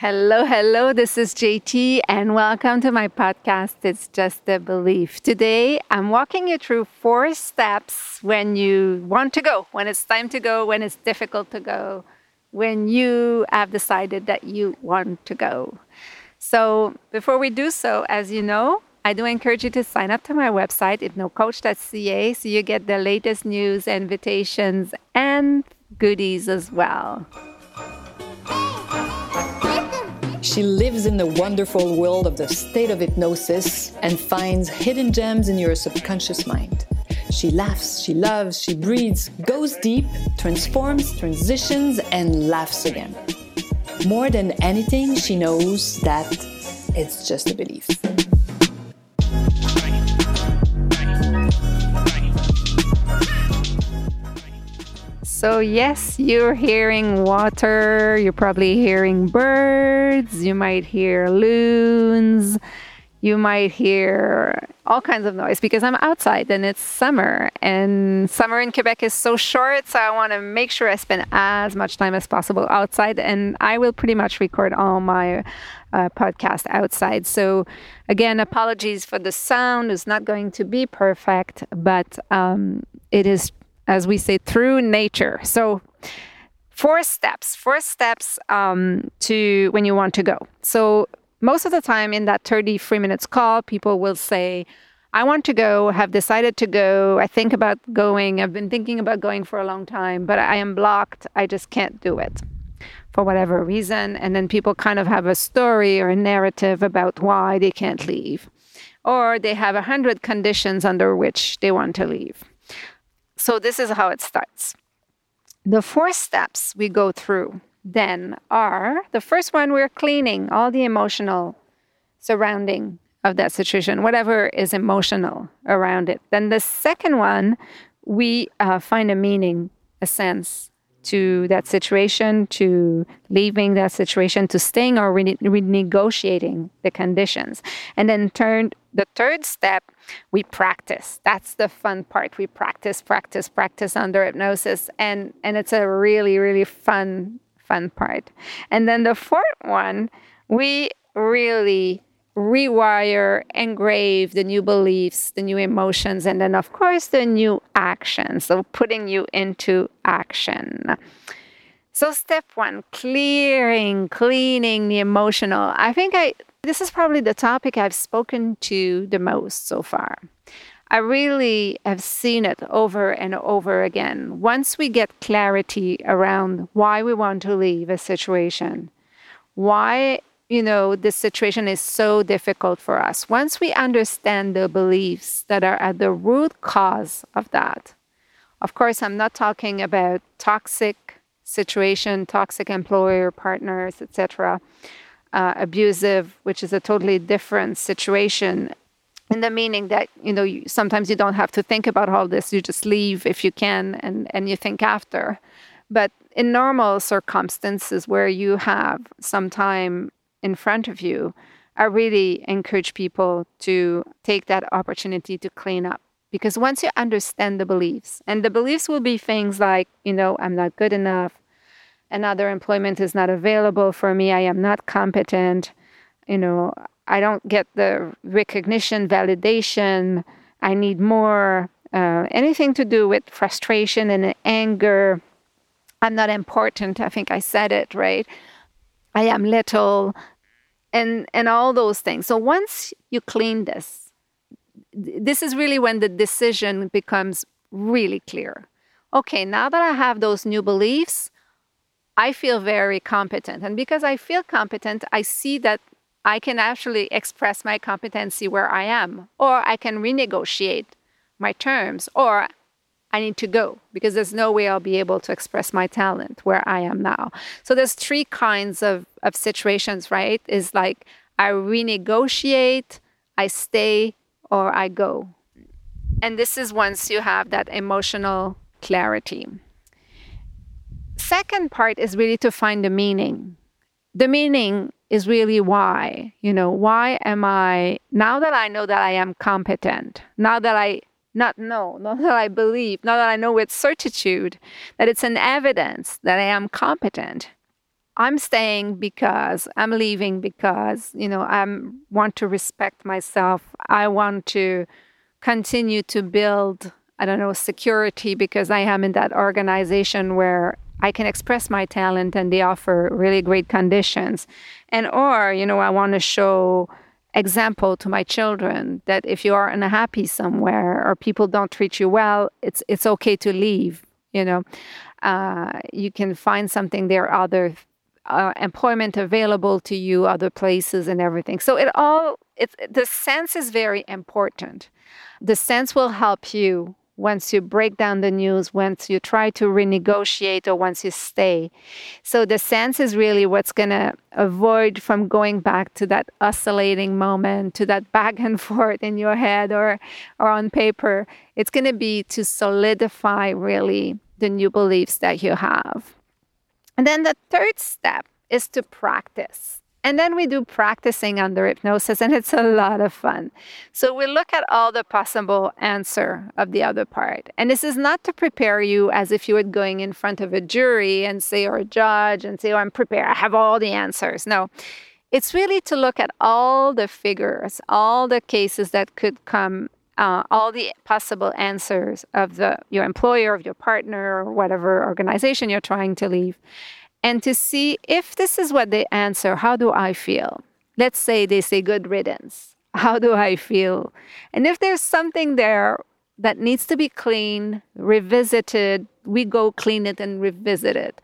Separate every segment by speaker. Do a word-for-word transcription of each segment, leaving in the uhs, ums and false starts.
Speaker 1: Hello, hello. This is J T, and welcome to my podcast, It's Just a Belief. Today, I'm walking you through four steps when you want to go, when it's time to go, when it's difficult to go, when you have decided that you want to go. So before we do so, as you know, I do encourage you to sign up to my website, hypnocoach dot c a, so you get the latest news, invitations, and goodies as well.
Speaker 2: She lives in the wonderful world of the state of hypnosis and finds hidden gems in your subconscious mind. She laughs, she loves, she breathes, goes deep, transforms, transitions, and laughs again. More than anything, she knows that it's just a belief.
Speaker 1: So yes, you're hearing water, you're probably hearing birds, you might hear loons, you might hear all kinds of noise because I'm outside and it's summer, and summer in Quebec is so short, so I want to make sure I spend as much time as possible outside, and I will pretty much record all my uh, podcast outside. So again, apologies for the sound. It's not going to be perfect, but um, it is, as we say, through nature. So four steps, four steps um, to when you want to go. So most of the time in that thirty-three minutes call, people will say, I want to go, have decided to go. I think about going. I've been thinking about going for a long time, but I am blocked. I just can't do it for whatever reason. And then people kind of have a story or a narrative about why they can't leave. Or they have a hundred conditions under which they want to leave. So this is how it starts. The four steps we go through then are, the first one, we're cleaning all the emotional surrounding of that situation, whatever is emotional around it. Then the second one, we uh, find a meaning, a sense to that situation, to leaving that situation, to staying or re- renegotiating the conditions. And then third, the third step, we practice. That's the fun part. We practice, practice, practice under hypnosis. And, and it's a really, really fun, fun part. And then the fourth one, we really rewire, engrave the new beliefs, the new emotions, and then, of course, the new actions. So putting you into action. So step one, clearing, cleaning the emotional. I think I this is probably the topic I've spoken to the most so far. I really have seen it over and over again. Once we get clarity around why we want to leave a situation, why you know, this situation is so difficult for us. Once we understand the beliefs that are at the root cause of that, of course, I'm not talking about toxic situation, toxic employer, partners, et cetera, uh, abusive, which is a totally different situation, in the meaning that, you know, you, sometimes you don't have to think about all this. You just leave if you can, and, and you think after. But in normal circumstances where you have some time in front of you, I really encourage people to take that opportunity to clean up. Because once you understand the beliefs, and the beliefs will be things like, you know, I'm not good enough, another employment is not available for me, I am not competent, you know, I don't get the recognition, validation, I need more, uh, anything to do with frustration and anger, I'm not important, I think I said it, right? I am little, and and all those things. So once you clean this, this is really when the decision becomes really clear. Okay, now that I have those new beliefs, I feel very competent. And because I feel competent, I see that I can actually express my competency where I am, or I can renegotiate my terms, or I need to go because there's no way I'll be able to express my talent where I am now. So there's three kinds of, of situations, right? Is like I renegotiate, I stay, or I go. And this is once you have that emotional clarity. Second part is really to find the meaning. The meaning is really why, you know, why am I, now that I know that I am competent, now that I not know, not that I believe, not that I know with certitude that it's an evidence that I am competent, I'm staying because I'm leaving because, you know, I want to respect myself. I want to continue to build, I don't know, security because I am in that organization where I can express my talent and they offer really great conditions. And or, you know, I want to show example to my children that if you are unhappy somewhere or people don't treat you well, it's it's okay to leave, you know. Uh, you can find something there, other uh, employment available to you, other places and everything. So it all, it's, the sense is very important. The sense will help you once you break down the news, once you try to renegotiate or once you stay. So the sense is really what's going to avoid from going back to that oscillating moment, to that back and forth in your head or, or on paper. It's going to be to solidify really the new beliefs that you have. And then the third step is to practice. And then we do practicing under hypnosis, and it's a lot of fun. So we look at all the possible answer of the other part. And this is not to prepare you as if you were going in front of a jury and say, or a judge and say, oh, I'm prepared, I have all the answers. No, it's really to look at all the figures, all the cases that could come, uh, all the possible answers of the your employer, of your partner, or whatever organization you're trying to leave. And to see if this is what they answer, how do I feel? Let's say they say good riddance. How do I feel? And if there's something there that needs to be cleaned, revisited, we go clean it and revisit it.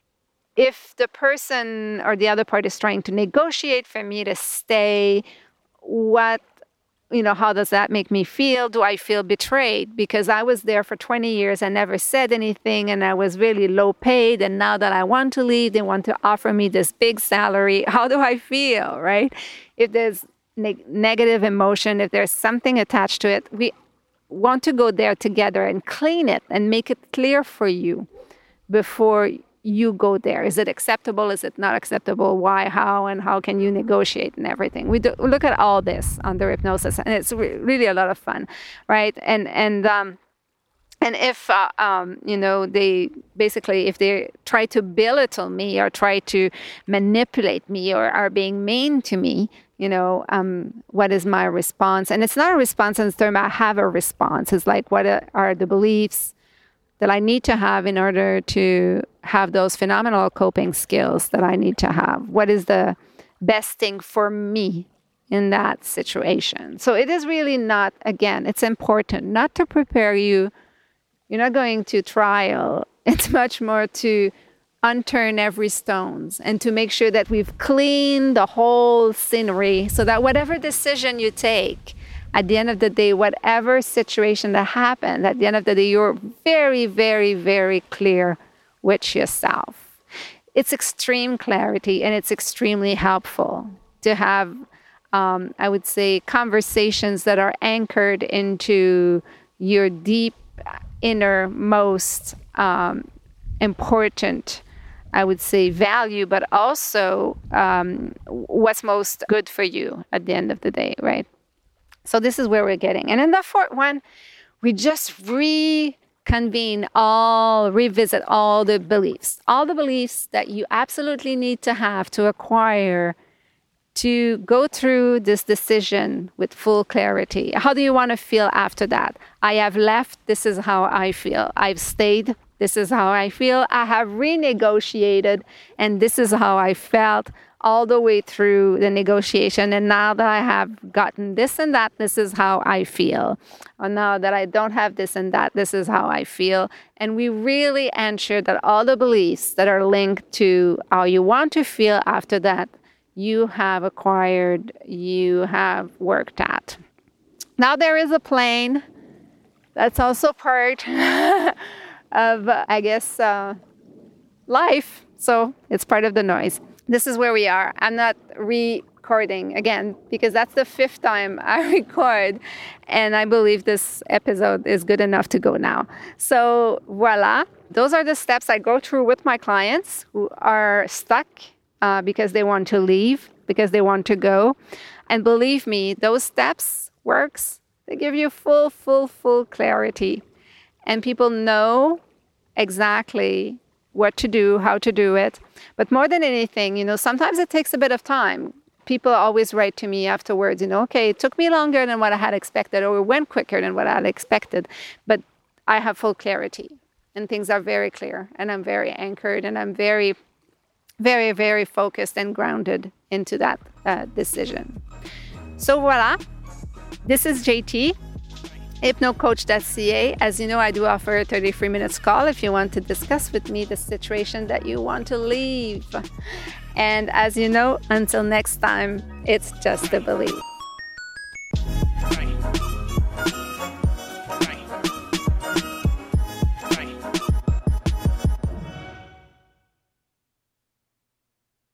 Speaker 1: If the person or the other part is trying to negotiate for me to stay, what you know, how does that make me feel? Do I feel betrayed? Because I was there for twenty years and never said anything and I was really low paid. And now that I want to leave, they want to offer me this big salary. How do I feel, right? If there's neg- negative emotion, if there's something attached to it, we want to go there together and clean it and make it clear for you before you go there. Is it acceptable? Is it not acceptable? Why, how, and how can you negotiate and everything? We do, look at all this under hypnosis, and it's re- really a lot of fun, right? And and um, and if uh, um, you know, they basically, if they try to belittle me or try to manipulate me or are being mean to me, you know, um, what is my response? And it's not a response in the term I have a response. It's like, what are the beliefs that I need to have in order to have those phenomenal coping skills that I need to have? What is the best thing for me in that situation? So it is really not, again, it's important not to prepare you. You're not going to trial. It's much more to unturn every stones and to make sure that we've cleaned the whole scenery so that whatever decision you take, at the end of the day, whatever situation that happened, at the end of the day, you're very, very, very clear with yourself. It's extreme clarity, and it's extremely helpful to have, um, I would say, conversations that are anchored into your deep, innermost, um, important, I would say, value, but also um, what's most good for you at the end of the day, right? So this is where we're getting. And in the fourth one, we just reconvene all, revisit all the beliefs, all the beliefs that you absolutely need to have to acquire to go through this decision with full clarity. How do you want to feel after that? I have left. This is how I feel. I've stayed. This is how I feel. I have renegotiated, and this is how I felt all the way through the negotiation. And now that I have gotten this and that, this is how I feel. Or now that I don't have this and that, this is how I feel. And we really ensure that all the beliefs that are linked to how you want to feel after that, you have acquired, you have worked at. Now there is a plane. That's also part of, uh, I guess, uh, life. So it's part of the noise. This is where we are. I'm not recording again because that's the fifth time I record, and I believe this episode is good enough to go now. So voila, those are the steps I go through with my clients who are stuck uh, because they want to leave, because they want to go. And believe me, those steps works. They give you full, full, full clarity. And people know exactly what to do, how to do it. But more than anything, you know, sometimes it takes a bit of time. People always write to me afterwards, you know, okay, it took me longer than what I had expected, or it went quicker than what I had expected, but I have full clarity and things are very clear and I'm very anchored and I'm very, very, very focused and grounded into that uh, decision. So voila, this is J T, hypnocoach dot c a. As you know, I do offer a thirty-three minutes call if you want to discuss with me the situation that you want to leave. And as you know, until next time, it's just a belief.